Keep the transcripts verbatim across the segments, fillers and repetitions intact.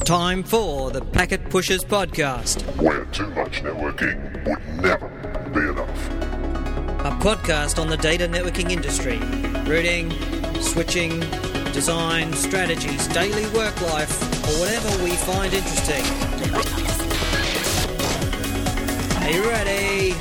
time for the Packet Pushers Podcast. Where too much networking would never be enough. A podcast on the data networking industry. Routing, switching, design, strategies, daily work life, or whatever we find interesting. Are you ready?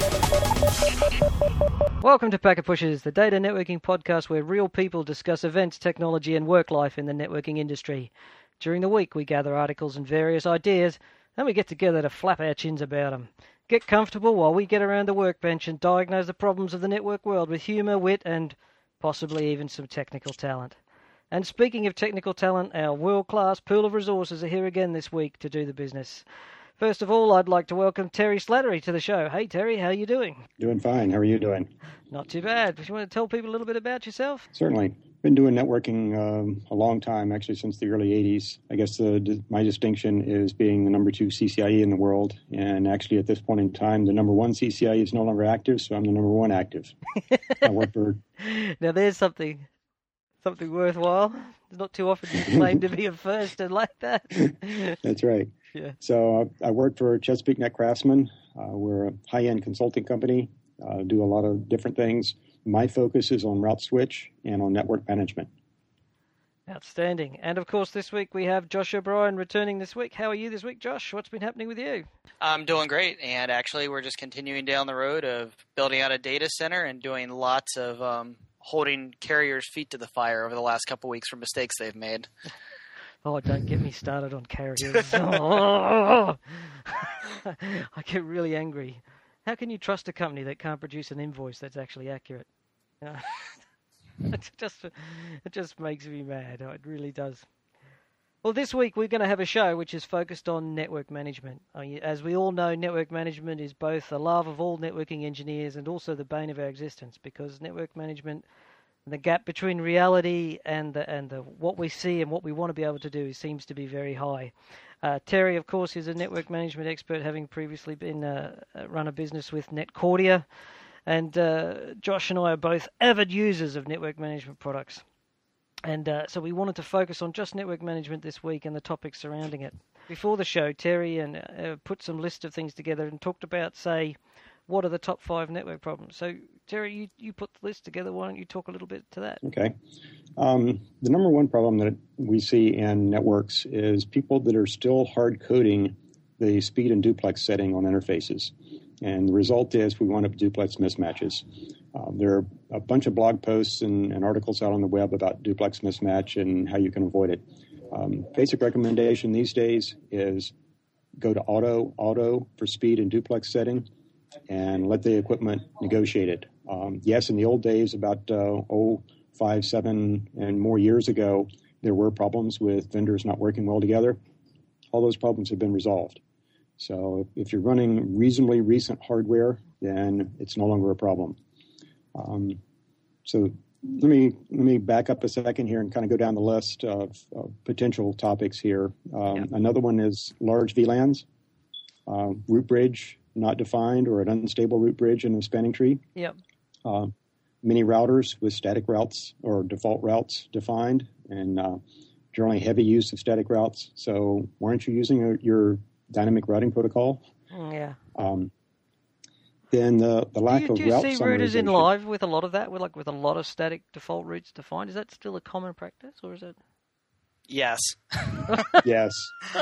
Welcome to Packet Pushers, the data networking podcast where real people discuss events, technology, and work life in the networking industry. During the week, we gather articles and various ideas, and we get together to flap our chins about them. Get comfortable while we get around the workbench and diagnose the problems of the network world with humour, wit, and possibly even some technical talent. And speaking of technical talent, our world-class pool of resources are here again this week to do the business. First of all, I'd like to welcome Terry Slattery to the show. Hey, Terry, how are you doing? Doing fine. How are you doing? Not too bad. Do you want to tell people a little bit about yourself? Certainly. Been doing networking um, a long time, actually since the early eighties. I guess the, my distinction is being the number two C C I E in the world. And actually, at this point in time, the number one C C I E is no longer active, so I'm the number one active. I work for... Now, there's something something worthwhile. It's not too often you claim to be a first and like that. That's right. Yeah. So uh, I work for Chesapeake Net Craftsman. Uh, we're a high-end consulting company, uh, do a lot of different things. My focus is on route switch and on network management. Outstanding. And, of course, this week we have Josh O'Brien returning this week. How are you this week, Josh? What's been happening with you? I'm doing great, and actually we're just continuing down the road of building out a data center and doing lots of um, holding carriers' feet to the fire over the last couple weeks for mistakes they've made. Oh, don't get me started on carriers. Oh, I get really angry. How can you trust a company that can't produce an invoice that's actually accurate? You know, it just it just makes me mad. It really does. Well, this week we're going to have a show which is focused on network management. As we all know, network management is both the love of all networking engineers and also the bane of our existence, because network management, the gap between reality and the, and the, what we see and what we want to be able to do seems to be very high. Uh, Terry, of course, is a network management expert, having previously been uh, run a business with Netcordia. And uh, Josh and I are both avid users of network management products. And uh, so we wanted to focus on just network management this week and the topics surrounding it. Before the show, Terry and uh, put some list of things together and talked about, say, what are the top five network problems? So, Terry, you, you put the list together. Why don't you talk a little bit to that? Okay. Um, the number one problem that we see in networks is people that are still hard coding the speed and duplex setting on interfaces. And the result is we wind up duplex mismatches. Um, there are a bunch of blog posts and, and articles out on the web about duplex mismatch and how you can avoid it. Um, basic recommendation these days is go to auto, auto for speed and duplex setting, and let the equipment negotiate it. Um, yes, in the old days, about uh, oh, five, seven, and more years ago, there were problems with vendors not working well together. All those problems have been resolved. So if you're running reasonably recent hardware, then it's no longer a problem. Um, so let me let me back up a second here and kind of go down the list of, of potential topics here. Um, yeah. Another one is large V LANs, uh, root bridge not defined, or an unstable root bridge in a spanning tree. Yep. Uh, many routers with static routes or default routes defined, and uh, generally heavy use of static routes. So why aren't you using a, your dynamic routing protocol? Yeah. Um, then the, the lack do you, of do you route see routers in summarization. live with a lot of that, with like with a lot of static default routes defined? Is that still a common practice, or is it? Yes. Yes.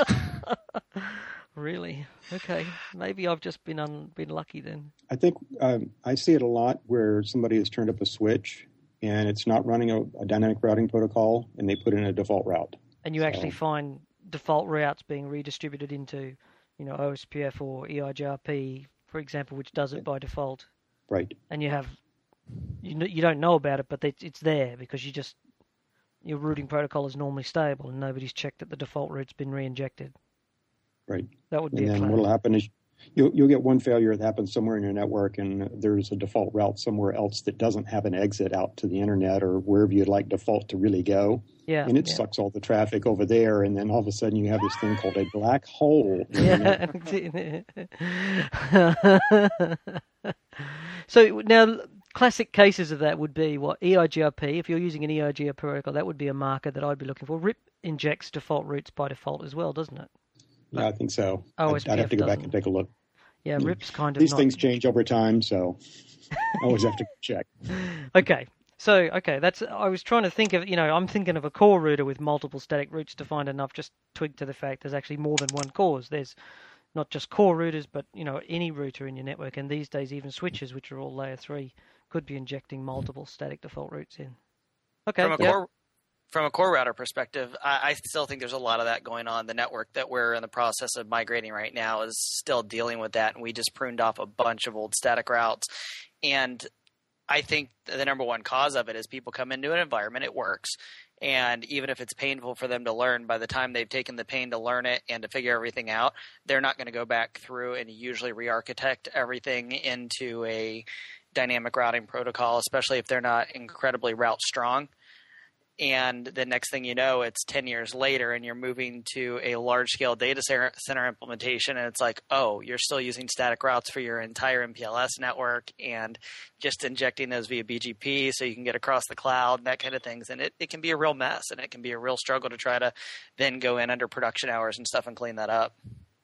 Really? Okay. Maybe I've just been un, been lucky then. I think um, I see it a lot where somebody has turned up a switch and it's not running a, a dynamic routing protocol, and they put in a default route. And you so, actually find default routes being redistributed into, you know, O S P F or E I G R P, for example, which does it by default. Right. And you have, you know, you don't know about it, but it's, it's there because you just, your routing protocol is normally stable and nobody's checked that the default route's been re-injected. Right. That would be and a then claim. what'll happen is you'll, you'll get one failure that happens somewhere in your network, and there's a default route somewhere else that doesn't have an exit out to the internet or wherever you'd like default to really go. Yeah. And it yeah. sucks all the traffic over there, and then all of a sudden you have this thing called a black hole. Yeah. So now classic cases of that would be what E I G R P. If you're using an E I G R P protocol, that would be a marker that I'd be looking for. R I P injects default routes by default as well, doesn't it? Yeah, I think so. O I'd, S P F I'd have to go doesn't. back and take a look. Yeah, R I P's kind of These not... things change over time, so I always have to check. Okay. So, okay, that's. I was trying to think of, you know, I'm thinking of a core router with multiple static routes defined, and I've just twigged to the fact there's actually more than one cores. There's not just core routers, but, you know, any router in your network, and these days even switches, which are all layer three, could be injecting multiple static default routes in. Okay. From a yeah. core from a core router perspective, I, I still think there's a lot of that going on. The network that we're in the process of migrating right now is still dealing with that, and we just pruned off a bunch of old static routes. And I think the number one cause of it is people come into an environment, it works, and even if it's painful for them to learn, by the time they've taken the pain to learn it and to figure everything out, they're not going to go back through and usually re-architect everything into a dynamic routing protocol, especially if they're not incredibly route strong. And the next thing you know, it's ten years later and you're moving to a large-scale data center implementation, and it's like, oh, you're still using static routes for your entire M P L S network and just injecting those via B G P so you can get across the cloud and that kind of things. And it, it can be a real mess, and it can be a real struggle to try to then go in under production hours and stuff and clean that up.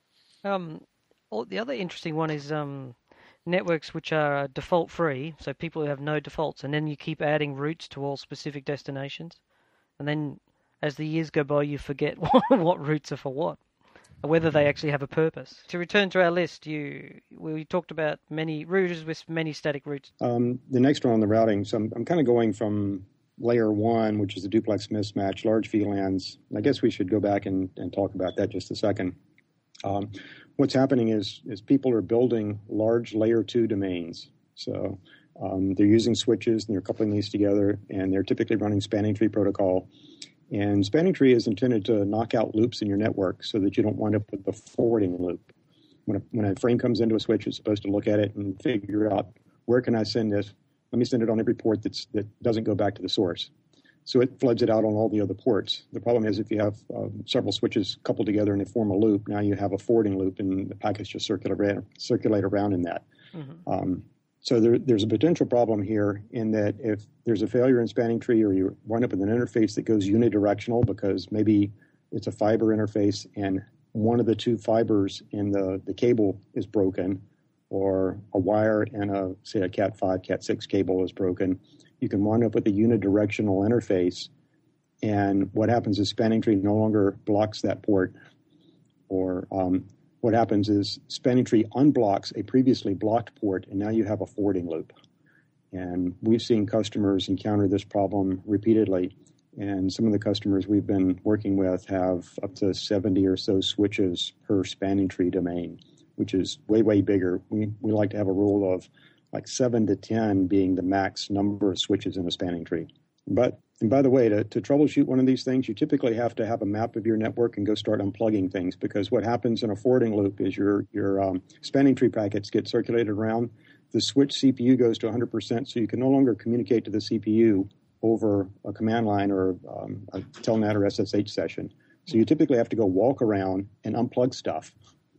Um, well, the other interesting one is um, networks which are default free, so people who have no defaults, and then you keep adding routes to all specific destinations. And then as the years go by, you forget what, what routes are for what, or whether they actually have a purpose. To return to our list, you we talked about many routers with many static routes. Um, the next one on the routing, so I'm, I'm kind of going from layer one, which is the duplex mismatch, large V LANs. I guess we should go back and, and talk about that just a second. Um, what's happening is, is people are building large layer two domains. So Um, they're using switches and they're coupling these together, and they're typically running spanning tree protocol. And spanning tree is intended to knock out loops in your network so that you don't wind up with a forwarding loop. When a, when a frame comes into a switch, it's supposed to look at it and figure out, where can I send this? Let me send it on every port that's, that doesn't go back to the source. So it floods it out on all the other ports. The problem is if you have um, several switches coupled together and they form a loop, now you have a forwarding loop, and the packets just circulate, circulate around in that. Mm-hmm. Um, So there, there's a potential problem here in that if there's a failure in spanning tree, or you wind up with an interface that goes unidirectional because maybe it's a fiber interface and one of the two fibers in the, the cable is broken, or a wire and a, say, a cat five, cat six cable is broken, you can wind up with a unidirectional interface. And what happens is spanning tree no longer blocks that port, or um, what happens is spanning tree unblocks a previously blocked port, and now you have a forwarding loop. And we've seen customers encounter this problem repeatedly. And some of the customers we've been working with have up to seventy or so switches per spanning tree domain, which is way, way bigger. We, we like to have a rule of like seven to ten being the max number of switches in a spanning tree. But, and by the way, to, to troubleshoot one of these things, you typically have to have a map of your network and go start unplugging things, because what happens in a forwarding loop is your, your um, spanning tree packets get circulated around. The switch C P U goes to one hundred percent, so you can no longer communicate to the C P U over a command line or um, a telnet or S S H session. So you typically have to go walk around and unplug stuff.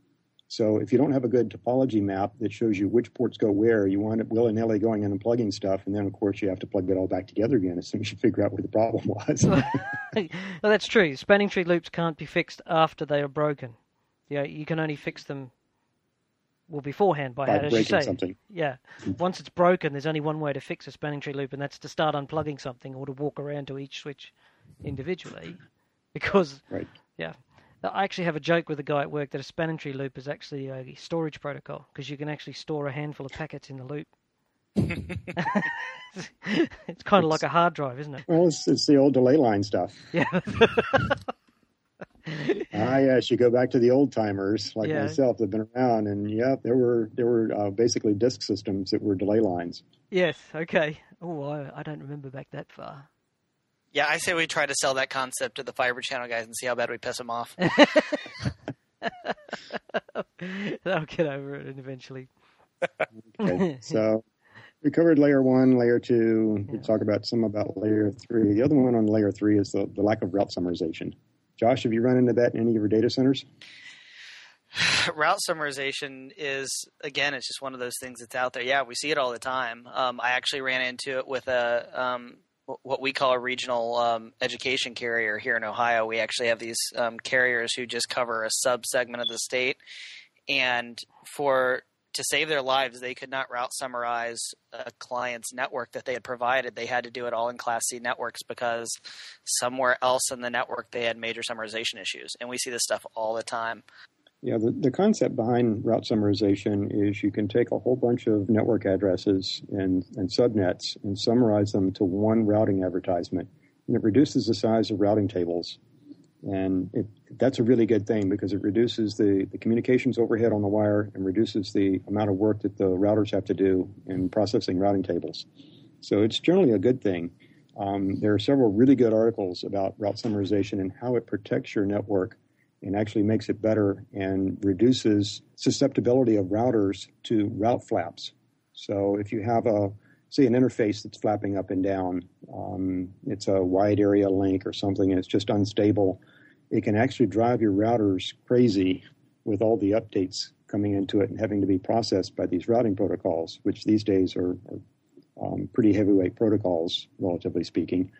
So if you don't have a good topology map that shows you which ports go where, you wind up willy-nilly going and unplugging stuff, and then, of course, you have to plug it all back together again as soon as you figure out where the problem was. Well, that's true. Spanning tree loops can't be fixed after they are broken. Yeah, you can only fix them well beforehand by, by how, as you say. Something. Yeah. Once it's broken, there's only one way to fix a spanning tree loop, and that's to start unplugging something or to walk around to each switch individually. Because, right. yeah. I actually have a joke with a guy at work that a spanning tree loop is actually a storage protocol, because you can actually store a handful of packets in the loop. It's kind of like a hard drive, isn't it? Well, it's, it's the old delay line stuff. Yeah. Ah, yes, you go back to the old timers like yeah. myself that have been around, and yeah, there were there were uh, basically disk systems that were delay lines. Yes. Okay. Oh, I, I don't remember back that far. Yeah, I say we try to sell that concept to the fiber channel guys and see how bad we piss them off. They'll get over it eventually. Okay, so we covered layer one, layer two. We yeah. talked about some about layer three. The other one on layer three is the, the lack of route summarization. Josh, have you run into that in any of your data centers? Route summarization is, again, it's just one of those things that's out there. Yeah, we see it all the time. Um, I actually ran into it with a um, what we call a regional um, education carrier here in Ohio. We actually have these um, carriers who just cover a sub-segment of the state. And for to save their lives, they could not route summarize a client's network that they had provided. They had to do it all in Class C networks because somewhere else in the network they had major summarization issues. And we see this stuff all the time. Yeah, the, the concept behind route summarization is you can take a whole bunch of network addresses and, and subnets and summarize them to one routing advertisement. And it reduces the size of routing tables. And it, that's a really good thing because it reduces the, the communications overhead on the wire and reduces the amount of work that the routers have to do in processing routing tables. So it's generally a good thing. Um, there are several really good articles about route summarization and how it protects your network and actually makes it better and reduces susceptibility of routers to route flaps. So if you have a, say, an interface that's flapping up and down, um, it's a wide area link or something, and it's just unstable, it can actually drive your routers crazy with all the updates coming into it and having to be processed by these routing protocols, which these days are, are um, pretty heavyweight protocols, relatively speaking.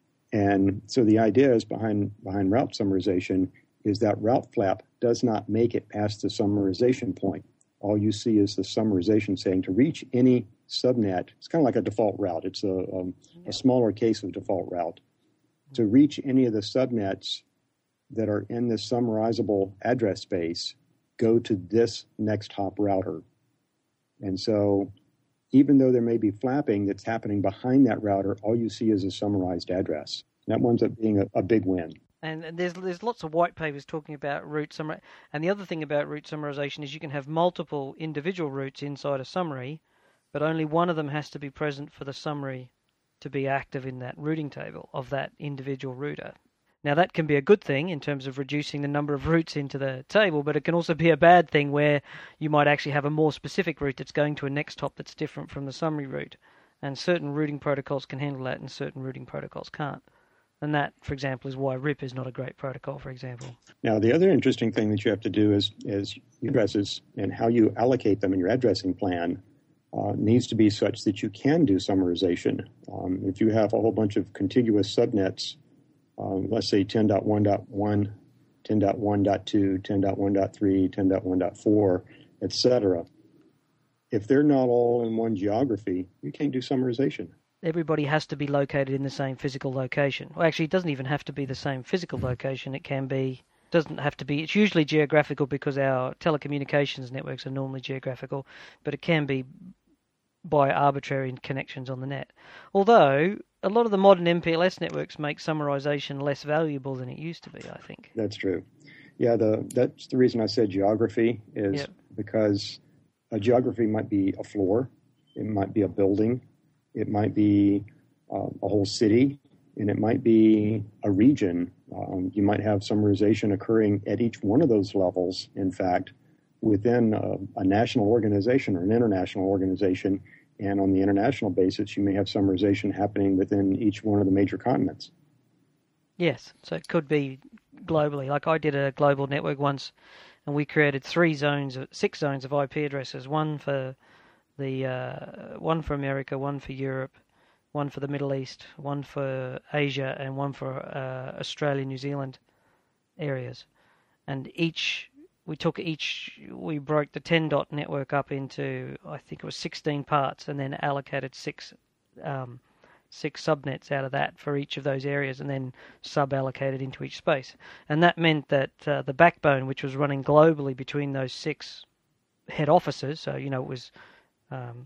And so the idea is behind behind route summarization is that route flap does not make it past the summarization point. All you see is the summarization saying to reach any subnet, it's kind of like a default route. It's a, um, a smaller case of default route. To reach any of the subnets that are in this summarizable address space, go to this next hop router. And so even though there may be flapping that's happening behind that router, all you see is a summarized address. And that winds up being a, a big win. And, and there's there's lots of white papers talking about route summary. And the other thing about route summarization is you can have multiple individual routes inside a summary, but only one of them has to be present for the summary to be active in that routing table of that individual router. Now that can be a good thing in terms of reducing the number of routes into the table, but it can also be a bad thing where you might actually have a more specific route that's going to a next hop that's different from the summary route. And certain routing protocols can handle that and certain routing protocols can't. And that, for example, is why R I P is not a great protocol, for example. Now, the other interesting thing that you have to do is, is addresses and how you allocate them in your addressing plan uh, needs to be such that you can do summarization. Um, if you have a whole bunch of contiguous subnets, um, let's say ten dot one dot one, ten dot one dot two, ten dot one dot three, ten dot one dot four, et cetera, if they're not all in one geography, you can't do summarization. Everybody has to be located in the same physical location. Well, actually, it doesn't even have to be the same physical location. It can be, doesn't have to be, it's usually geographical because our telecommunications networks are normally geographical, but it can be by arbitrary connections on the net. Although, a lot of the modern M P L S networks make summarization less valuable than it used to be, I think. That's true. Yeah, the that's the reason I said geography is yep. because a geography might be a floor, it might be a building, it might be uh, a whole city, and it might be a region. Um, you might have summarization occurring at each one of those levels, in fact, within a, a national organization or an international organization. And on the international basis, you may have summarization happening within each one of the major continents. Yes, so it could be globally. Like I did a global network once, and we created three zones, six zones of I P addresses, one for the uh, one for America, one for Europe, one for the Middle East, one for Asia, and one for uh, Australia, New Zealand areas. And each, we took each, we broke the ten dot network up into, I think it was sixteen parts, and then allocated six um, six subnets out of that for each of those areas, and then sub-allocated into each space. And that meant that uh, the backbone, which was running globally between those six head offices, so, you know, it was Um,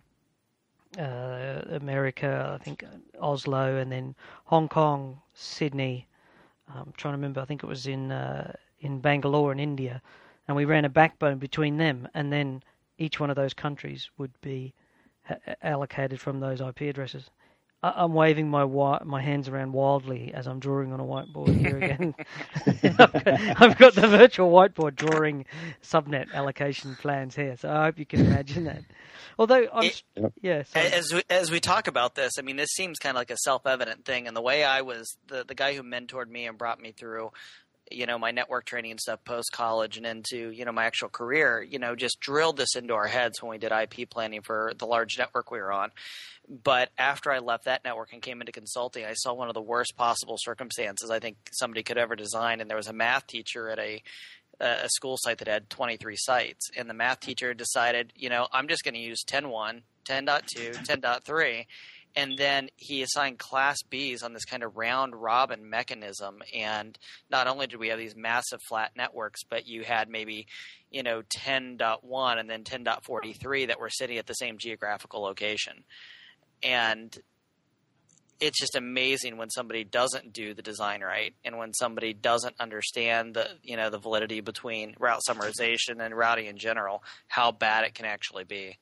uh, America, I think Oslo, and then Hong Kong, Sydney. I'm trying to remember. I think it was in uh, in Bangalore in India, and we ran a backbone between them, and then each one of those countries would be ha- allocated from those I P addresses. I- I'm waving my wi- my hands around wildly as I'm drawing on a whiteboard here again. I've, got, I've got the virtual whiteboard drawing subnet allocation plans here, so I hope you can imagine that. Although, I'm, it, yeah. Sorry. As we, as we talk about this, I mean, this seems kind of like a self-evident thing. And the way I was, the, the guy who mentored me and brought me through you know, my network training and stuff post-college and into, you know, my actual career, you know, just drilled this into our heads when we did I P planning for the large network we were on. But after I left that network and came into consulting, I saw one of the worst possible circumstances I think somebody could ever design. And there was a math teacher at a a school site that had twenty-three sites. And the math teacher decided, you know, I'm just going to use ten point one, ten point two, ten point three. And then he assigned Class Bs on this kind of round-robin mechanism. And not only did we have these massive flat networks, but you had maybe, you know, ten point one and then ten point forty-three that were sitting at the same geographical location. And it's just amazing when somebody doesn't do the design right, and when somebody doesn't understand the, you know, the validity between route summarization and routing in general, how bad it can actually be.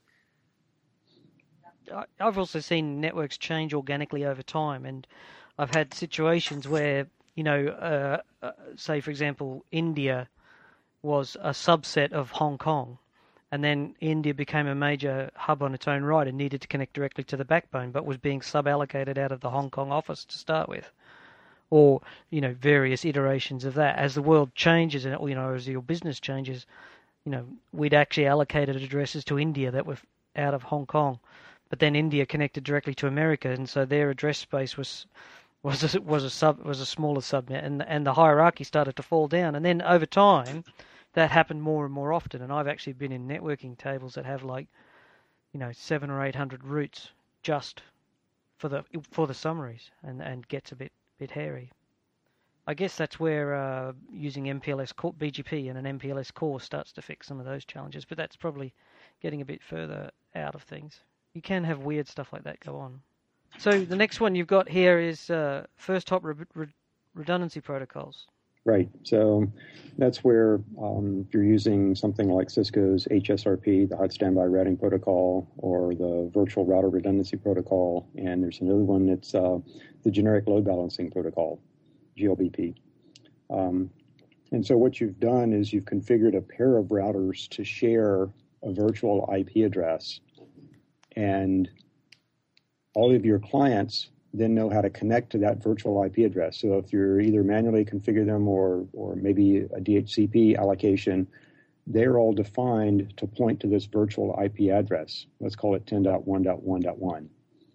I've also seen networks change organically over time, and I've had situations where, you know, uh, uh, say, for example, India was a subset of Hong Kong, and then India became a major hub on its own right and needed to connect directly to the backbone, but was being sub-allocated out of the Hong Kong office to start with. Or, you know, various iterations of that. As the world changes and, you know, as your business changes, you know, we'd actually allocated addresses to India that were out of Hong Kong. But then India connected directly to America, and so their address space was was a, was a sub was a smaller subnet, and and the hierarchy started to fall down. And then over time, that happened more and more often. And I've actually been in networking tables that have like, you know, seven or eight hundred routes just for the for the summaries, and and gets a bit bit hairy. I guess that's where uh, using M P L S core, B G P and an M P L S core starts to fix some of those challenges. But that's probably getting a bit further out of things. You can have weird stuff like that go on. So the next one you've got here is uh, first hop re- re- redundancy protocols. Right. So that's where um, if you're using something like Cisco's H S R P, the Hot Standby Routing Protocol, or the Virtual Router Redundancy Protocol, and there's another one that's uh, the Generic Load Balancing Protocol, G L B P. Um, and so what you've done is you've configured a pair of routers to share a virtual I P address, and all of your clients then know how to connect to that virtual I P address. So if you're either manually configure them or or maybe a D H C P allocation, they're all defined to point to this virtual I P address. Let's call it ten dot one dot one dot one.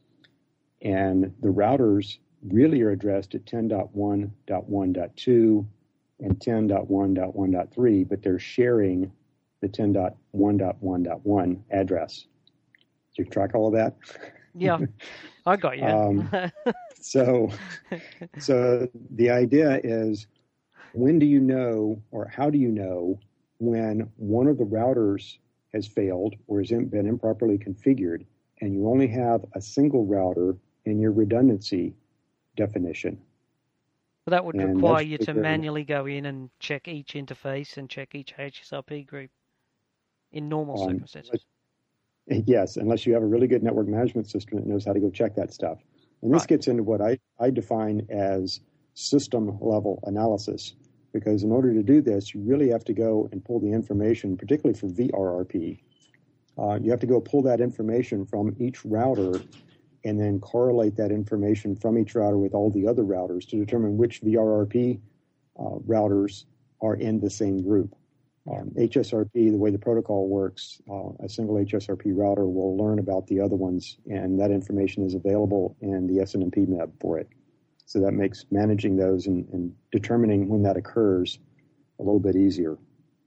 And the routers really are addressed at ten dot one dot one dot two and ten dot one dot one dot three, but they're sharing the ten dot one dot one dot one address. Do you track all of that? Yeah, I got you. um, so, so the idea is, when do you know, or how do you know, when one of the routers has failed or has been improperly configured, and you only have a single router in your redundancy definition? So that would and require you to manually go in and check each interface and check each H S R P group in normal um, circumstances. Yes, unless you have a really good network management system that knows how to go check that stuff. And this right. gets into what I, I define as system-level analysis, because in order to do this, you really have to go and pull the information, particularly for V R R P. Uh, you have to go pull that information from each router and then correlate that information from each router with all the other routers to determine which V R R P uh, routers are in the same group. Um, H S R P, the way the protocol works, uh, a single H S R P router will learn about the other ones, and that information is available in the S N M P M E B for it. So that makes managing those and, and determining when that occurs a little bit easier.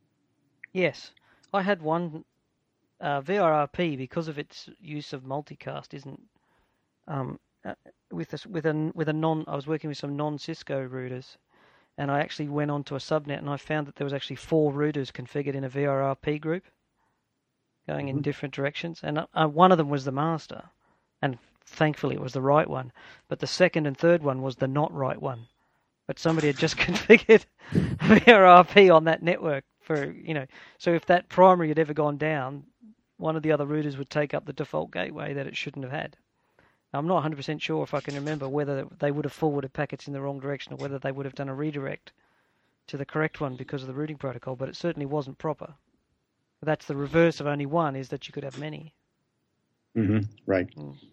Yes. I had one uh, V R R P, because of its use of multicast, isn't um, uh, with a, with a, with a non. I was working with some non-Cisco routers. And I actually went onto a subnet, and I found that there was actually four routers configured in a V R R P group, going mm-hmm. in different directions. And uh, one of them was the master, and thankfully it was the right one. But the second and third one was the not right one. But somebody had just configured V R R P on that network for, you know. So if that primary had ever gone down, one of the other routers would take up the default gateway that it shouldn't have had. I'm not one hundred percent sure if I can remember whether they would have forwarded packets in the wrong direction or whether they would have done a redirect to the correct one because of the routing protocol, but it certainly wasn't proper. That's the reverse of only one, is that you could have many. Mm-hmm. Right. Mm.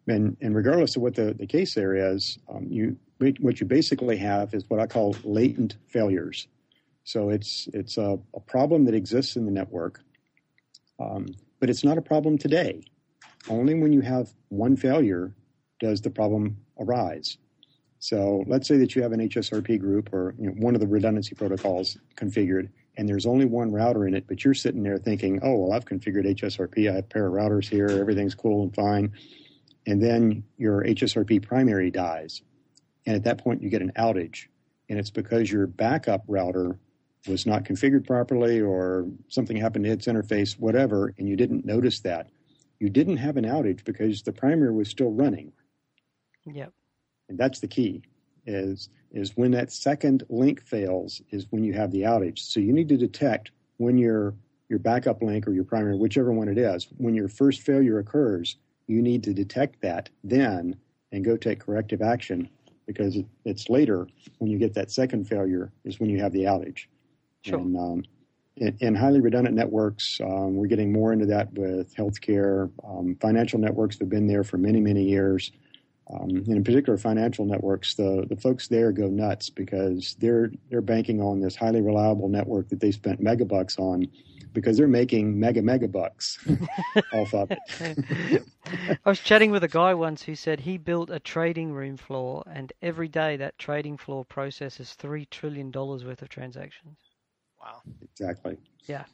And, and regardless of what the, the case there is, um, you what you basically have is what I call latent failures. So it's it's a, a problem that exists in the network, um, but it's not a problem today. Only when you have one failure does the problem arise. So let's say that you have an H S R P group or you know, one of the redundancy protocols configured, and there's only one router in it, but you're sitting there thinking, oh, well, I've configured H S R P. I have a pair of routers here. Everything's cool and fine. And then your H S R P primary dies. And at that point, you get an outage. And it's because your backup router was not configured properly or something happened to its interface, whatever, and you didn't notice that. You didn't have an outage because the primary was still running. Yep. And that's the key, is, is when that second link fails is when you have the outage. So you need to detect when your, your backup link or your primary, whichever one it is, when your first failure occurs, you need to detect that then and go take corrective action, because it's later when you get that second failure is when you have the outage. Sure. And um, in, in highly redundant networks, um, we're getting more into that with healthcare. Um, financial networks have been there for many, many years. Um, and in particular, financial networks, the, the folks there go nuts because they're they're banking on this highly reliable network that they spent megabucks on, because they're making mega mega bucks off of it. I was chatting with a guy once who said he built a trading room floor, and every day that trading floor processes three trillion dollars worth of transactions. Wow. Exactly. Yeah.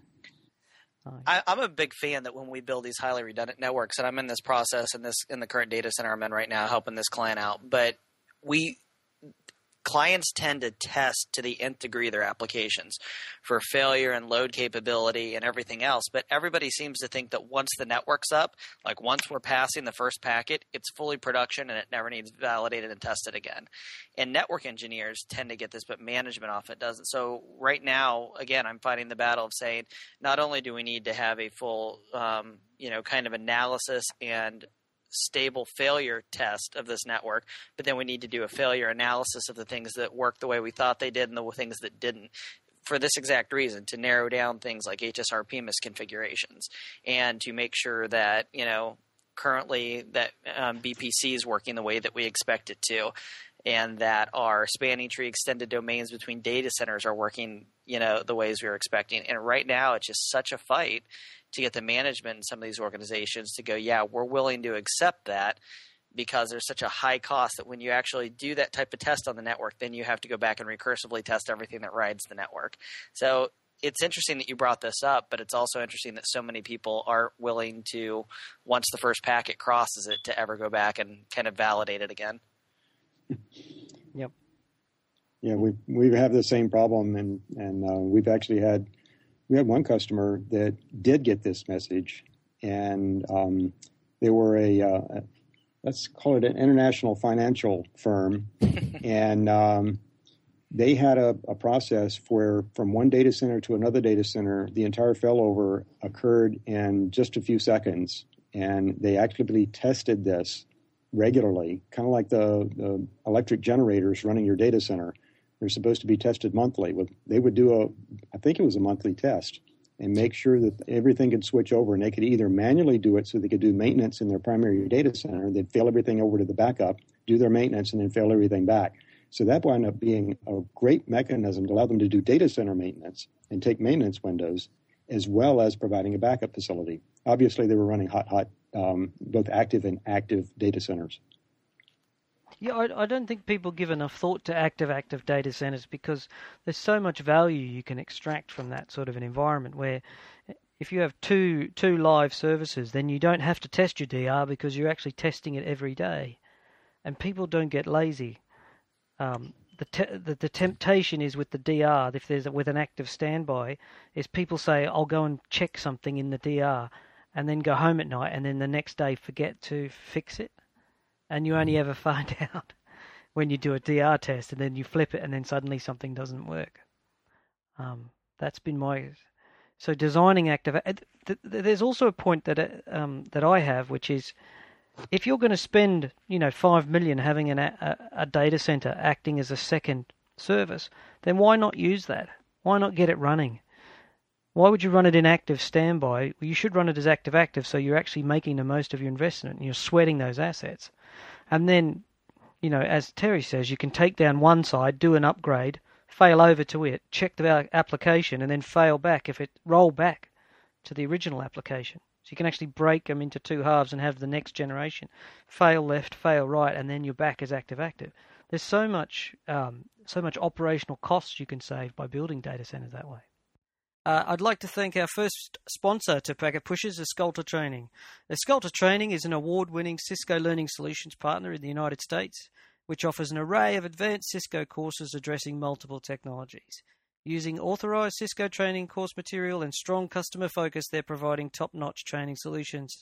I, I'm a big fan that when we build these highly redundant networks, and I'm in this process in this in the current data center I'm in right now, helping this client out, but we clients tend to test to the nth degree their applications for failure and load capability and everything else. But everybody seems to think that once the network's up, like once we're passing the first packet, it's fully production and it never needs validated and tested again. And network engineers tend to get this, but management often doesn't. So right now, again, I'm fighting the battle of saying not only do we need to have a full, um, you know, kind of analysis and stable failure test of this network, but then we need to do a failure analysis of the things that worked the way we thought they did and the things that didn't, for this exact reason, to narrow down things like H S R P misconfigurations and to make sure that, you know, currently that um, B P C is working the way that we expect it to, and that our spanning tree extended domains between data centers are working, you know, the ways we were expecting. And right now it's just such a fight to get the management in some of these organizations to go, yeah, we're willing to accept that, because there's such a high cost that when you actually do that type of test on the network, then you have to go back and recursively test everything that rides the network. So it's interesting that you brought this up, but it's also interesting that so many people aren't willing to, once the first packet crosses it, to ever go back and kind of validate it again. Yep. Yeah, we we have the same problem, and and uh, we've actually had we had one customer that did get this message, and um, they were a uh, let's call it an international financial firm, and um, they had a, a process where from one data center to another data center, the entire failover occurred in just a few seconds, and they actually tested this regularly, kind of like the, the electric generators running your data center. They're supposed to be tested monthly. They would do a, I think it was a monthly test, and make sure that everything could switch over, and they could either manually do it so they could do maintenance in their primary data center. They'd fail everything over to the backup, do their maintenance, and then fail everything back. So that wound up being a great mechanism to allow them to do data center maintenance and take maintenance windows, as well as providing a backup facility. Obviously, they were running hot, hot, um, both active and active data centers. Yeah, I, I don't think people give enough thought to active, active data centers, because there's so much value you can extract from that sort of an environment where if you have two two live services, then you don't have to test your D R because you're actually testing it every day. And people don't get lazy. Um, the, te- the the temptation is with the D R, if there's a, with an active standby, is people say, I'll go and check something in the D R and then go home at night and then the next day forget to fix it. And you only ever find out when you do a D R test, and then you flip it, and then suddenly something doesn't work. Um, that's been my so designing active. There's also a point that um, that I have, which is if you're going to spend, you know, five million having an, a, a data center acting as a second service, then why not use that? Why not get it running? Why would you run it in active standby? Well, you should run it as active-active, so you're actually making the most of your investment and you're sweating those assets. And then, you know, as Terry says, you can take down one side, do an upgrade, fail over to it, check the application, and then fail back if it roll back to the original application. So you can actually break them into two halves and have the next generation. Fail left, fail right, and then you're back as active-active. There's so much, um, so much operational costs you can save by building data centers that way. Uh, I'd like to thank our first sponsor to Packet Pushers, Escolta Training. Escolta Training is an award-winning Cisco Learning Solutions partner in the United States, which offers an array of advanced Cisco courses addressing multiple technologies. Using authorized Cisco training course material and strong customer focus, they're providing top-notch training solutions.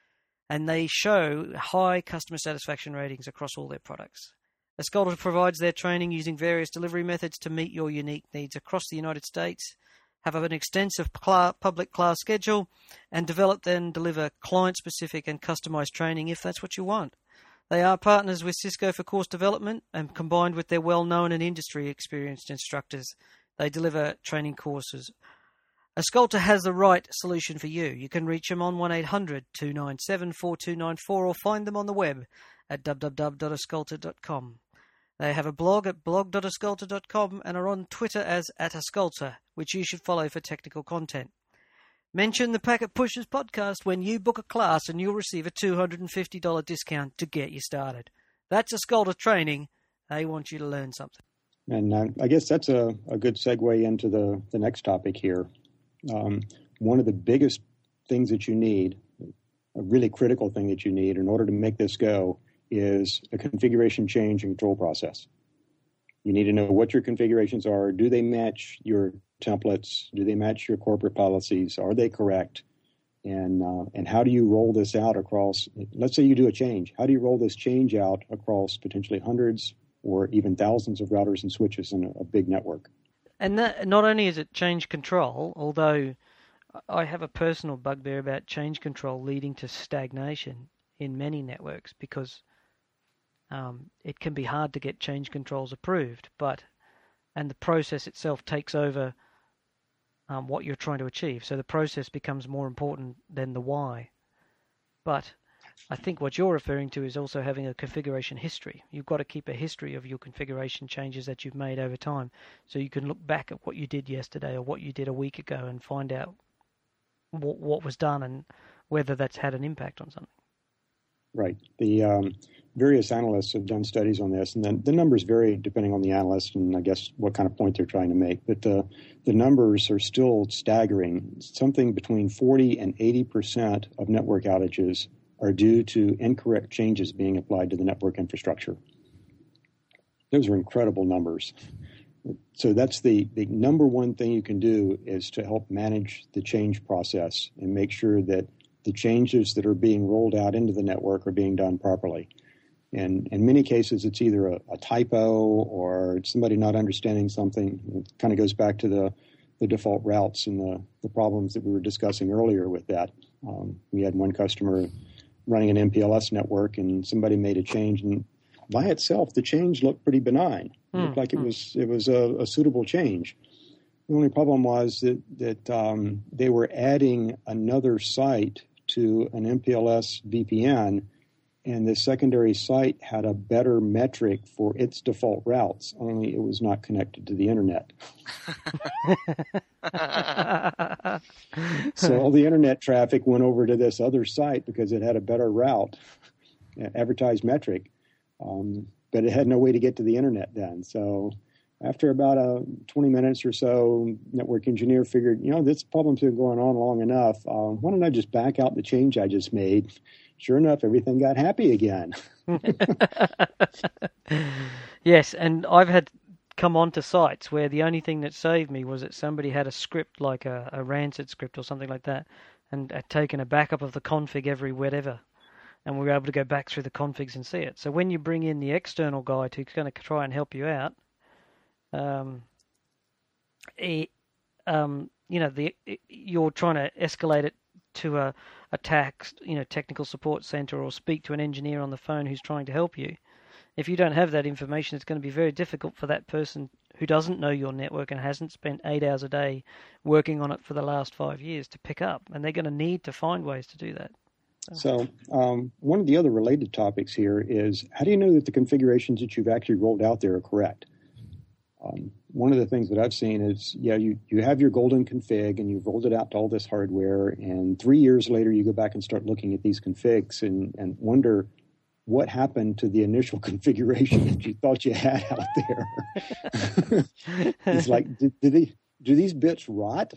And they show high customer satisfaction ratings across all their products. Escolta provides their training using various delivery methods to meet your unique needs across the United States, have an extensive cl- public class schedule, and develop and deliver client-specific and customized training if that's what you want. They are partners with Cisco for course development, and combined with their well-known and industry-experienced instructors, they deliver training courses. Escolta has the right solution for you. You can reach them on one eight hundred two nine seven four two nine four or find them on the web at w w w dot escolta dot com. They have a blog at blog dot escolta dot com and are on Twitter as at Escolta, which you should follow for technical content. Mention the Packet Pushers podcast when you book a class and you'll receive a two hundred fifty dollars discount to get you started. That's Escolta Training. They want you to learn something. And uh, I guess that's a, a good segue into the, the next topic here. Um, one of the biggest things that you need, a really critical thing that you need in order to make this go, is a configuration change and control process. You need to know what your configurations are. Do they match your templates? Do they match your corporate policies? Are they correct? And uh, and how do you roll this out across, let's say you do a change. How do you roll this change out across potentially hundreds or even thousands of routers and switches in a, a big network? And that, not only is it change control, although I have a personal bugbear about change control leading to stagnation in many networks because um, it can be hard to get change controls approved, but and the process itself takes over um, what you're trying to achieve. So the process becomes more important than the why. But I think what you're referring to is also having a configuration history. You've got to keep a history of your configuration changes that you've made over time, so you can look back at what you did yesterday or what you did a week ago and find out what, what was done and whether that's had an impact on something. Right. The um, various analysts have done studies on this, and then the numbers vary depending on the analyst and I guess what kind of point they're trying to make. But the the numbers are still staggering. Something between forty and eighty percent of network outages are due to incorrect changes being applied to the network infrastructure. Those are incredible numbers. So that's the, the number one thing you can do is to help manage the change process and make sure that the changes that are being rolled out into the network are being done properly. And in many cases, it's either a, a typo or it's somebody not understanding something. It kind of goes back to the, the default routes and the, the problems that we were discussing earlier with that. Um, we had one customer running an M P L S network, and somebody made a change, and by itself, the change looked pretty benign. It looked like it was it was a, a suitable change. The only problem was that that um, they were adding another site to an M P L S V P N, and the secondary site had a better metric for its default routes, only it was not connected to the internet. So all the internet traffic went over to this other site because it had a better route, advertised metric, um, but it had no way to get to the internet then. So after about uh, twenty minutes or so, network engineer figured, you know, this problem's been going on long enough. Uh, why don't I just back out the change I just made? Sure enough, everything got happy again. Yes, and I've had come onto sites where the only thing that saved me was that somebody had a script like a, a rancid script or something like that and had taken a backup of the config every whatever, and we were able to go back through the configs and see it. So when you bring in the external guy who's going to try and help you out, um, he, um, you know, the you're trying to escalate it to a, a tax, you know, technical support center or speak to an engineer on the phone who's trying to help you. If you don't have that information, it's going to be very difficult for that person who doesn't know your network and hasn't spent eight hours a day working on it for the last five years to pick up, and they're going to need to find ways to do that. So um, one of the other related topics here is, how do you know that the configurations that you've actually rolled out there are correct? Um, one of the things that I've seen is, yeah, you, you have your golden config and you've rolled it out to all this hardware, and three years later you go back and start looking at these configs and, and wonder what happened to the initial configuration that you thought you had out there. It's like, did, did they, do these bits rot?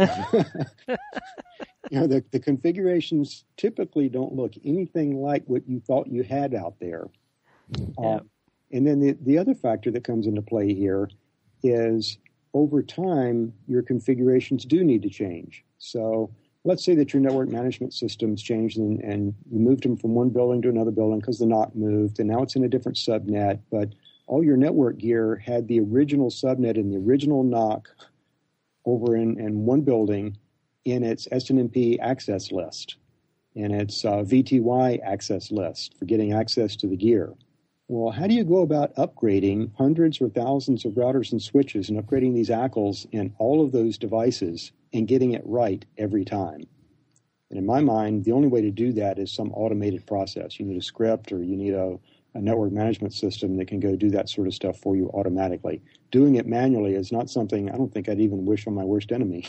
You know, the, the configurations typically don't look anything like what you thought you had out there. Yeah. Uh, and then the, the other factor that comes into play here is, over time, your configurations do need to change. So let's say that your network management system's changed and, and you moved them from one building to another building because the N O C moved, and now it's in a different subnet, but all your network gear had the original subnet and the original N O C over in, in one building in its S N M P access list, in its uh, V T Y access list for getting access to the gear. Well, how do you go about upgrading hundreds or thousands of routers and switches and upgrading these A C Ls in all of those devices and getting it right every time? And in my mind, the only way to do that is some automated process. You need a script, or you need a, a network management system that can go do that sort of stuff for you automatically. Doing it manually is not something I don't think I'd even wish on my worst enemy.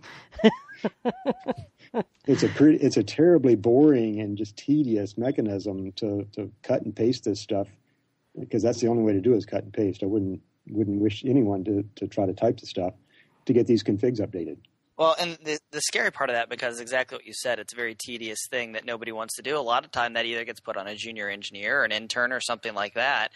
It's a pretty, it's a terribly boring and just tedious mechanism to, to cut and paste this stuff, because that's the only way to do it, is cut and paste. I wouldn't wouldn't wish anyone to, to try to type the stuff to get these configs updated. Well, and the, the scary part of that, because exactly what you said, it's a very tedious thing that nobody wants to do. A lot of time that either gets put on a junior engineer or an intern or something like that.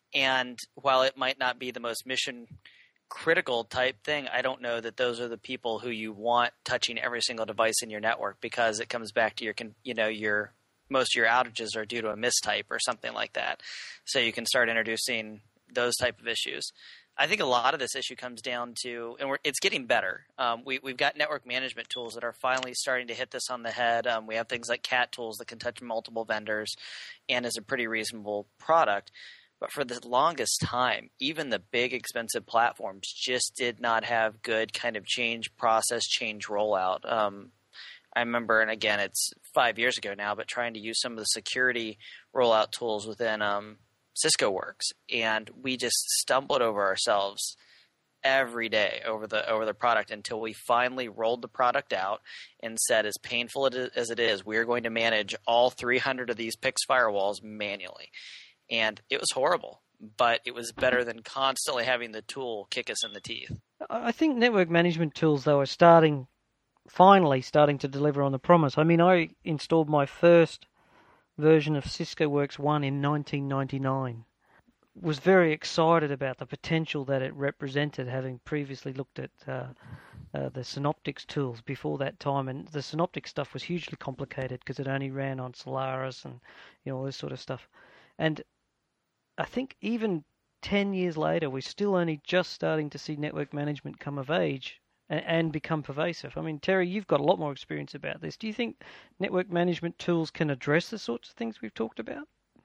And while it might not be the most mission critical type thing, I don't know that those are the people who you want touching every single device in your network, because it comes back to your, you know, your most of your outages are due to a mistype or something like that. So you can start introducing those type of issues. I think a lot of this issue comes down to, and we're, it's getting better. Um, we, we've got network management tools that are finally starting to hit this on the head. Um, we have things like cat tools that can touch multiple vendors and is a pretty reasonable product. But for the longest time, even the big expensive platforms just did not have good kind of change process, change rollout. Um, I remember, and again, it's five years ago now, but trying to use some of the security rollout tools within um, Cisco Works, and we just stumbled over ourselves every day over the over the product until we finally rolled the product out and said, as painful as it is, we're going to manage all three hundred of these P I X firewalls manually. And it was horrible, but it was better than constantly having the tool kick us in the teeth. I think network management tools, though, are starting, finally starting to deliver on the promise. I mean, I installed my first version of Cisco Works one in nineteen ninety-nine. Was very excited about the potential that it represented, having previously looked at uh, uh, the Synoptics tools before that time. And the Synoptics stuff was hugely complicated because it only ran on Solaris and, you know, all this sort of stuff. And I think even ten years later, we're still only just starting to see network management come of age and, and become pervasive. I mean, Terry, you've got a lot more experience about this. Do you think network management tools can address the sorts of things we've talked about?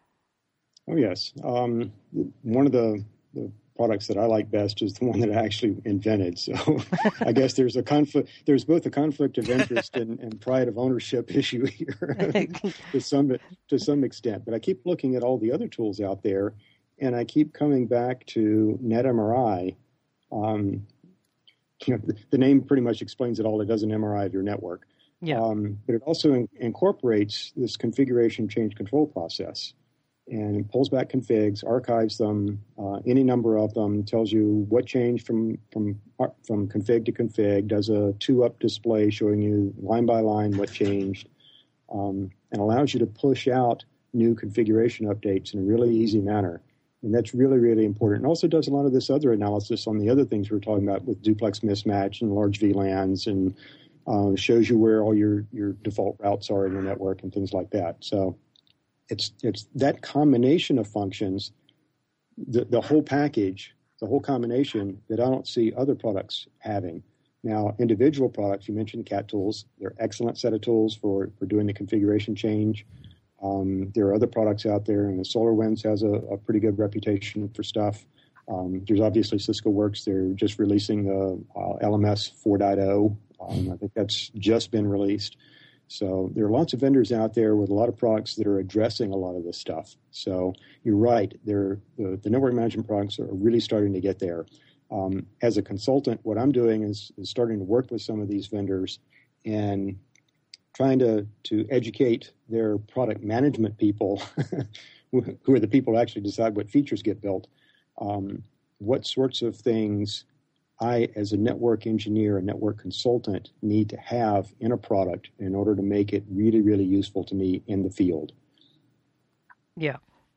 Oh, yes. Um, one of the, the products that I like best is the one that I actually invented. So I guess there's a conflict. There's both a conflict of interest and, and pride of ownership issue here to some to some extent. But I keep looking at all the other tools out there, and I keep coming back to NetMRI. Um, you know, the, the name pretty much explains it all. It does an M R I of your network. Yeah. Um, but it also in, incorporates this configuration change control process. And it pulls back configs, archives them, uh, any number of them, tells you what changed from from from config to config, does a two-up display showing you line by line what changed, um, and allows you to push out new configuration updates in a really easy manner. And that's really, really important. It also does a lot of this other analysis on the other things we were talking about with duplex mismatch and large V LANs, and uh, shows you where all your, your default routes are in your network and things like that. So It's it's that combination of functions, the, the whole package, the whole combination that I don't see other products having. Now, individual products, you mentioned cat tools. They're an excellent set of tools for, for doing the configuration change. Um, there are other products out there, and the SolarWinds has a, a pretty good reputation for stuff. Um, there's obviously Cisco Works. They're just releasing the uh, L M S four point oh. Um, I think that's just been released. So there are lots of vendors out there with a lot of products that are addressing a lot of this stuff. So you're right. They're, the, the network management products are really starting to get there. Um, as a consultant, what I'm doing is, is starting to work with some of these vendors and trying to, to educate their product management people, who are the people who actually decide what features get built, um, what sorts of things I, as a network engineer, a network consultant, need to have in a product in order to make it really, really useful to me in the field. Yeah.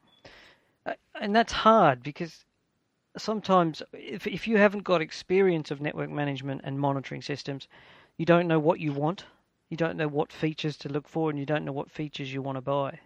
And that's hard because sometimes if if you haven't got experience of network management and monitoring systems, you don't know what you want, you don't know what features to look for, and you don't know what features you want to buy.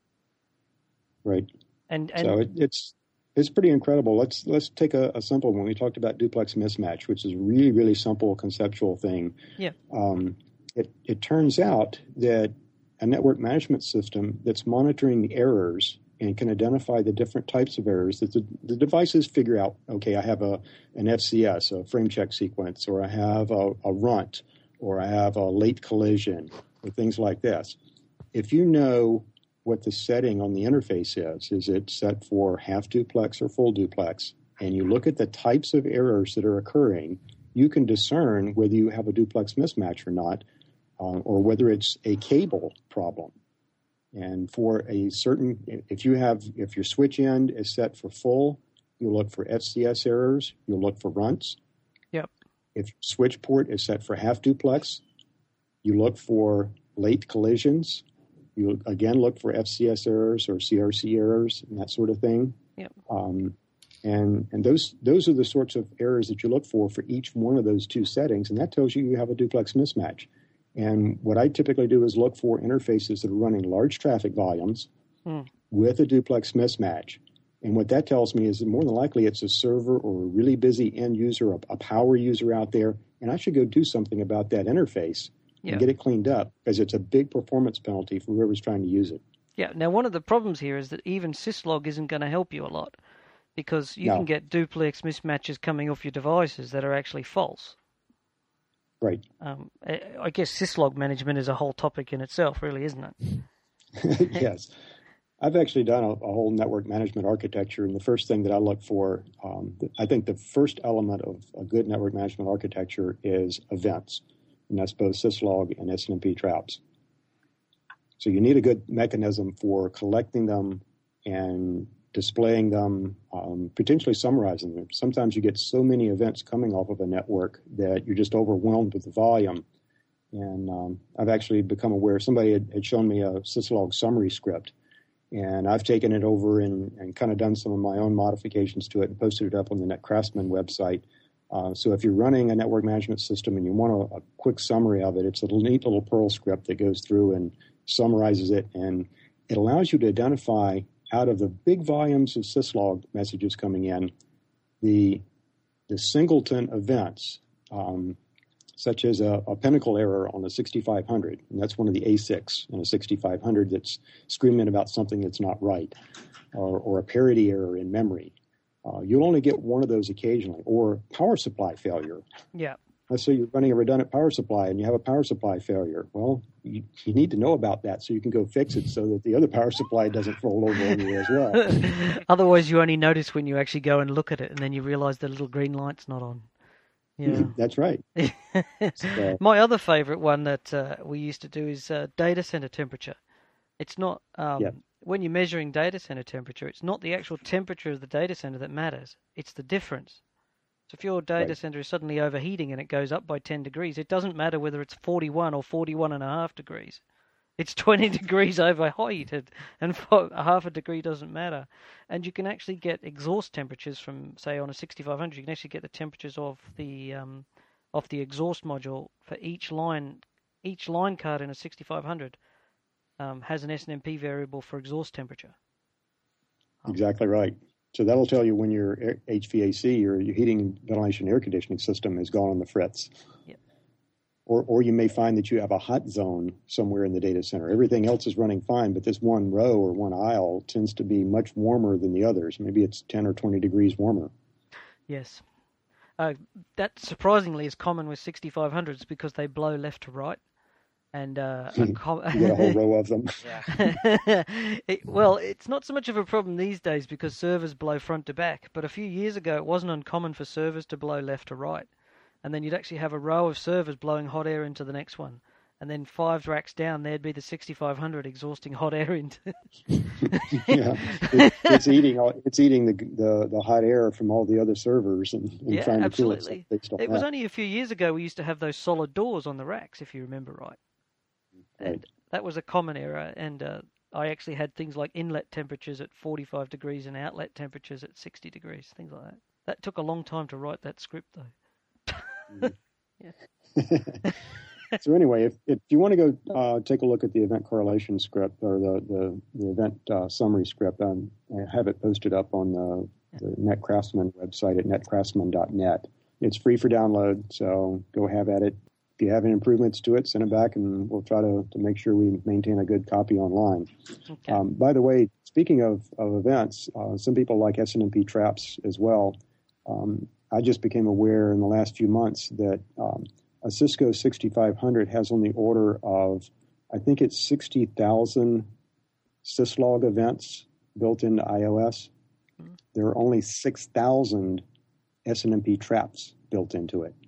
Right. And, and so it, it's it's pretty incredible. Let's let's take a, a simple one. We talked about duplex mismatch, which is a really, really simple conceptual thing. Yeah. Um, it it turns out that a network management system that's monitoring the errors and can identify the different types of errors that the, the devices figure out, okay, I have a an F C S, a frame check sequence, or I have a, a runt, or I have a late collision, or things like this. If you know what the setting on the interface is, is it set for half duplex or full duplex, and you look at the types of errors that are occurring, you can discern whether you have a duplex mismatch or not, uh, or whether it's a cable problem. And for a certain, if you have, if your switch end is set for full, you'll look for F C S errors, you'll look for runts. Yep. If your switch port is set for half duplex, you look for late collisions. You again look for F C S errors or C R C errors and that sort of thing. Yep. Um, and and those those are the sorts of errors that you look for for each one of those two settings, and that tells you you have a duplex mismatch. And what I typically do is look for interfaces that are running large traffic volumes hmm. with a duplex mismatch. And what that tells me is that more than likely it's a server or a really busy end user, a, a power user out there, and I should go do something about that interface. Yeah. And get it cleaned up, because it's a big performance penalty for whoever's trying to use it. Yeah. Now, one of the problems here is that even syslog isn't going to help you a lot, because you no. can get duplex mismatches coming off your devices that are actually false. Right. Um, I guess syslog management is a whole topic in itself, really, isn't it? Yes. I've actually done a, a whole network management architecture, and the first thing that I look for, um, I think the first element of a good network management architecture is events. And that's both syslog and S N M P traps. So you need a good mechanism for collecting them and displaying them, um, potentially summarizing them. Sometimes you get so many events coming off of a network that you're just overwhelmed with the volume. And um, I've actually become aware, somebody had, had shown me a syslog summary script, and I've taken it over and, and kind of done some of my own modifications to it and posted it up on the NetCraftsman website. Uh, so if you're running a network management system and you want a, a quick summary of it, it's a little, neat little Perl script that goes through and summarizes it, and it allows you to identify out of the big volumes of syslog messages coming in, the the singleton events, um, such as a, a pinnacle error on a sixty-five hundred, and that's one of the A six in a sixty-five hundred that's screaming about something that's not right, or, or a parity error in memory. Uh, you'll only get one of those occasionally, or power supply failure. Yeah. Let's say you're running a redundant power supply and you have a power supply failure. Well, you, you need to know about that so you can go fix it so that the other power supply doesn't roll over on you as well. Otherwise, you only notice when you actually go and look at it, and then you realize the little green light's not on. Yeah, that's right. So, my other favorite one that uh, we used to do is uh, data center temperature. It's not... Um, yeah. When you're measuring data center temperature, it's not the actual temperature of the data center that matters. It's the difference. So if your data right. center is suddenly overheating and it goes up by ten degrees, it doesn't matter whether it's forty-one or forty-one and a half degrees. It's twenty degrees overheated, and a half a degree doesn't matter. And you can actually get exhaust temperatures from, say, on a sixty-five hundred, you can actually get the temperatures of the um, of the exhaust module for each line. Each line card in a sixty-five hundred Um, has an S N M P variable for exhaust temperature. Um, exactly right. So that'll tell you when your H V A C or your heating, ventilation, air conditioning system has gone on the fritz. Yep. Or, or you may find that you have a hot zone somewhere in the data center. Everything else is running fine, but this one row or one aisle tends to be much warmer than the others. Maybe it's ten or twenty degrees warmer. Yes. Uh, that surprisingly is common with sixty-five hundreds because they blow left to right. And uh, a com- you get a whole row of them. Yeah. it, well, it's not so much of a problem these days because servers blow front to back. But a few years ago, it wasn't uncommon for servers to blow left to right. And then you'd actually have a row of servers blowing hot air into the next one. And then five racks down, there'd be the sixty-five hundred exhausting hot air into. yeah, it, it's eating all, it's eating the, the the hot air from all the other servers and, and yeah, trying absolutely. to cool it. It was only a few years ago we used to have those solid doors on the racks, if you remember right. Right. And that was a common error, and uh, I actually had things like inlet temperatures at forty-five degrees and outlet temperatures at sixty degrees, things like that. That took a long time to write that script, though. Mm. yeah. So anyway, if, if you want to go uh, take a look at the event correlation script or the, the, the event uh, summary script, um, I have it posted up on the, the NetCraftsman website at net craftsman dot net. It's free for download, so go have at it. If you have any improvements to it, send it back, and we'll try to, to make sure we maintain a good copy online. Okay. Um, by the way, speaking of, of events, uh, some people like S N M P traps as well. Um, I just became aware in the last few months that um, a Cisco sixty-five hundred has on the order of, I think it's sixty thousand syslog events built into iOS. Mm-hmm. There are only six thousand S N M P traps built into it.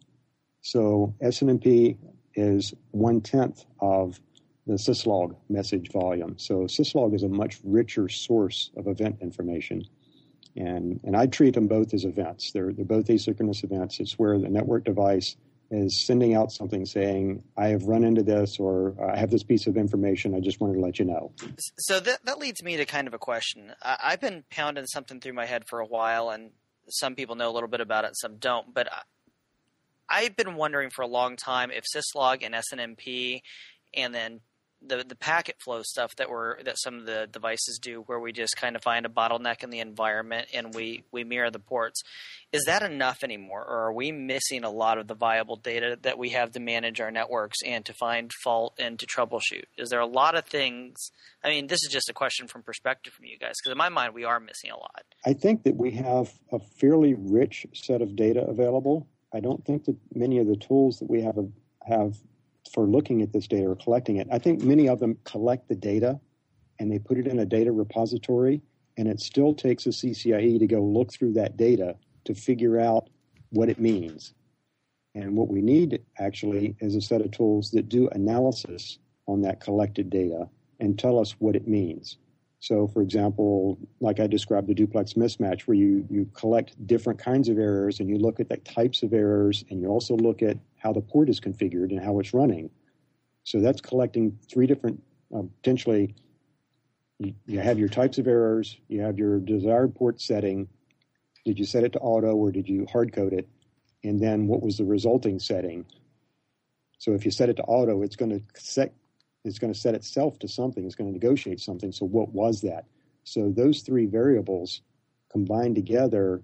So S N M P is one-tenth of the syslog message volume. So syslog is a much richer source of event information. And and I treat them both as events. They're, they're both asynchronous events. It's where the network device is sending out something saying, I have run into this, or I have this piece of information. I just wanted to let you know. So that that leads me to kind of a question. I, I've been pounding something through my head for a while, and some people know a little bit about it, some don't. But I, I've been wondering for a long time if syslog and S N M P and then the the packet flow stuff that we're that some of the devices do, where we just kind of find a bottleneck in the environment and we, we mirror the ports, is that enough anymore, or are we missing a lot of the viable data that we have to manage our networks and to find fault and to troubleshoot? Is there a lot of things? I mean, this is just a question from perspective from you guys, because in my mind we are missing a lot. I think that we have a fairly rich set of data available. I don't think that many of the tools that we have have for looking at this data or collecting it, I think many of them collect the data and they put it in a data repository, and it still takes a C C I E to go look through that data to figure out what it means. And what we need actually is a set of tools that do analysis on that collected data and tell us what it means. So, for example, like I described the duplex mismatch, where you, you collect different kinds of errors and you look at the types of errors, and you also look at how the port is configured and how it's running. So that's collecting three different, uh, potentially, you, you have your types of errors, you have your desired port setting, did you set it to auto or did you hard code it, and then what was the resulting setting. So if you set it to auto, it's going to set It's going to set itself to something. It's going to negotiate something. So what was that? So those three variables combined together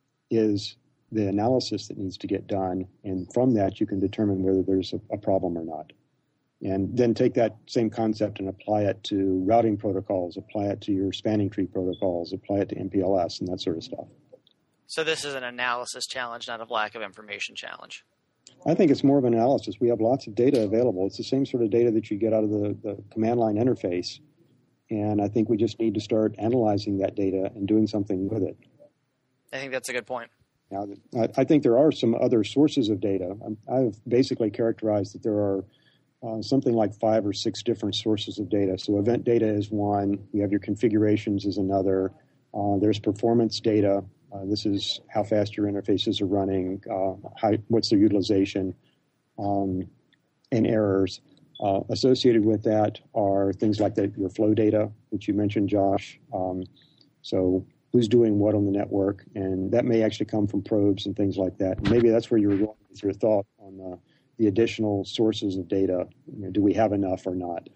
is the analysis that needs to get done. And from that, you can determine whether there's a, a problem or not. And then take that same concept and apply it to routing protocols, apply it to your spanning tree protocols, apply it to M P L S and that sort of stuff. So this is an analysis challenge, not a lack of information challenge. I think it's more of an analysis. We have lots of data available. It's the same sort of data that you get out of the, the command line interface. And I think we just need to start analyzing that data and doing something with it. I think that's a good point. Now, I, I think there are some other sources of data. I've basically characterized that there are uh, something like five or six different sources of data. So event data is one. You have your configurations is another. Uh, there's performance data. Uh, this is how fast your interfaces are running, uh, how, what's their utilization, um, and errors. Uh, associated with that are things like the, your flow data, which you mentioned, Josh. Um, so who's doing what on the network, and that may actually come from probes and things like that. And maybe that's where you were going with your thought on the, the additional sources of data. You know, do we have enough or not?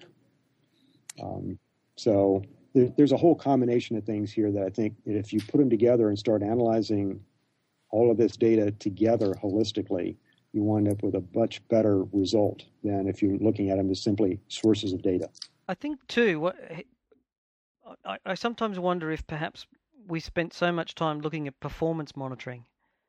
Um, so... There's a whole combination of things here that I think that if you put them together and start analyzing all of this data together holistically, you wind up with a much better result than if you're looking at them as simply sources of data. I think, too, what, I, I sometimes wonder if perhaps we spent so much time looking at performance monitoring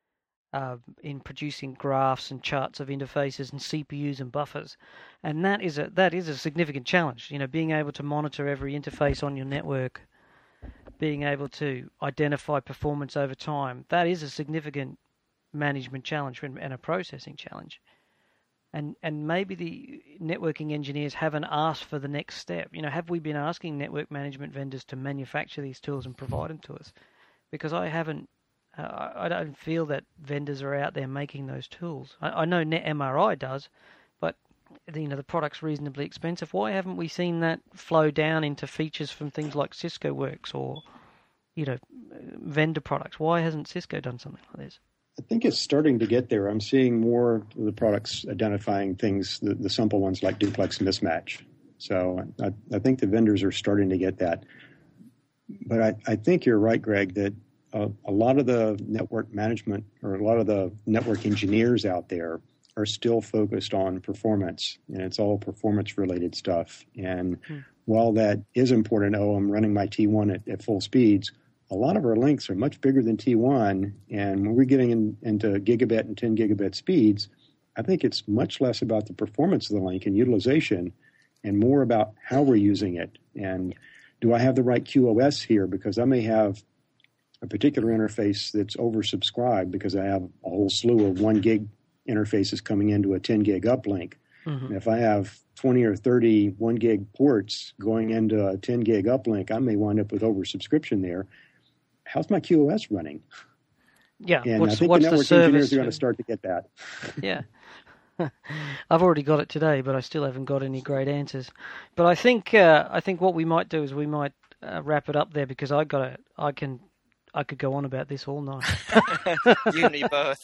uh, in producing graphs and charts of interfaces and C P Us and buffers, and that is a that is a significant challenge. You know, being able to monitor every interface on your network, being able to identify performance over time, that is a significant management challenge and a processing challenge. And and maybe the networking engineers haven't asked for the next step. You know, have we been asking network management vendors to manufacture these tools and provide them to us? Because I haven't, uh, I don't feel that vendors are out there making those tools. I, I know NetMRI does, but you know the product's reasonably expensive. Why haven't we seen that flow down into features from things like Cisco Works or, you know, vendor products? Why hasn't Cisco done something like this? I think it's starting to get there. I'm seeing more of the products identifying things, the, the simple ones like duplex mismatch. So I, I think the vendors are starting to get that. But I, I think you're right, Greg, that uh, a lot of the network management or a lot of the network engineers out there are still focused on performance, and it's all performance-related stuff. And hmm. while that is important, oh, I'm running my T one at, at full speeds, a lot of our links are much bigger than T one, and when we're getting in, into gigabit and ten gigabit speeds, I think it's much less about the performance of the link and utilization and more about how we're using it. And do I have the right Q O S here? Because I may have a particular interface that's oversubscribed because I have a whole slew of one gig interfaces coming into a ten gig uplink. Mm-hmm. And if I have twenty or thirty one gig ports going into a ten gig uplink, I may wind up with oversubscription there. How's my Q O S running? Yeah, and what's, I think what's the network the engineers are going to start to get that. Yeah. I've already got it today, but I still haven't got any great answers. But I think uh, I think what we might do is we might uh, wrap it up there because I got it. I can I could go on about this all night. You and me both.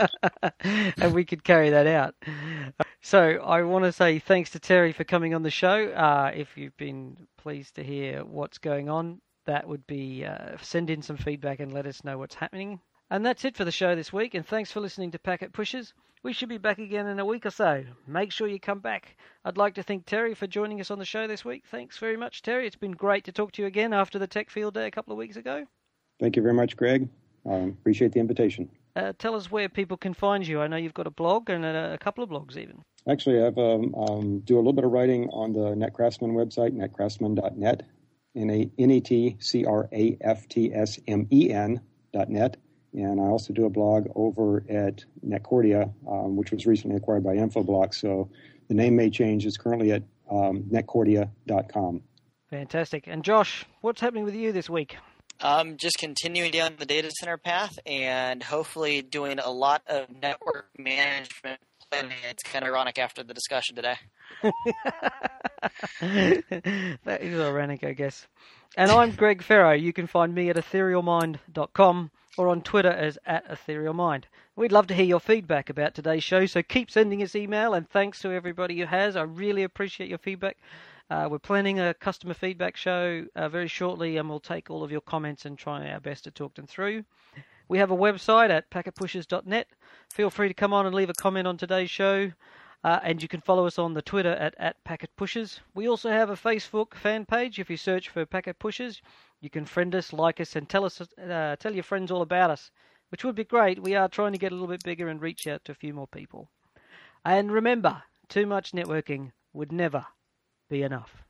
And we could carry that out. So I want to say thanks to Terry for coming on the show. Uh, if you've been pleased to hear what's going on, that would be uh, send in some feedback and let us know what's happening. And that's it for the show this week, and thanks for listening to Packet Pushers. We should be back again in a week or so. Make sure you come back. I'd like to thank Terry for joining us on the show this week. Thanks very much, Terry. It's been great to talk to you again after the Tech Field Day a couple of weeks ago. Thank you very much, Greg. Um, appreciate the invitation. Uh, tell us where people can find you. I know you've got a blog and a, a couple of blogs even. Actually, I have, um, um, do a little bit of writing on the NetCraftsman website, net craftsman dot net. N E T C R A F T S M E N dot net. And I also do a blog over at Netcordia, um, which was recently acquired by Infoblox. So the name may change. It's currently at um, netcordia dot com. Fantastic. And Josh, what's happening with you this week? Um, just continuing down the data center path and hopefully doing a lot of network management planning. It's kind of ironic after the discussion today. That is ironic, I guess. And I'm Greg Ferro. You can find me at ethereal mind dot com or on Twitter as at etherealmind. We'd love to hear your feedback about today's show, so keep sending us email, and thanks to everybody who has. I really appreciate your feedback. Uh, we're planning a customer feedback show uh, very shortly, and we'll take all of your comments and try our best to talk them through. We have a website at packet pushers dot net. Feel free to come on and leave a comment on today's show. Uh, and you can follow us on the Twitter at, at Packet Pushers. We also have a Facebook fan page. If you search for Packet Pushers, you can friend us, like us, and tell us, uh, tell your friends all about us, which would be great. We are trying to get a little bit bigger and reach out to a few more people. And remember, too much networking would never be enough.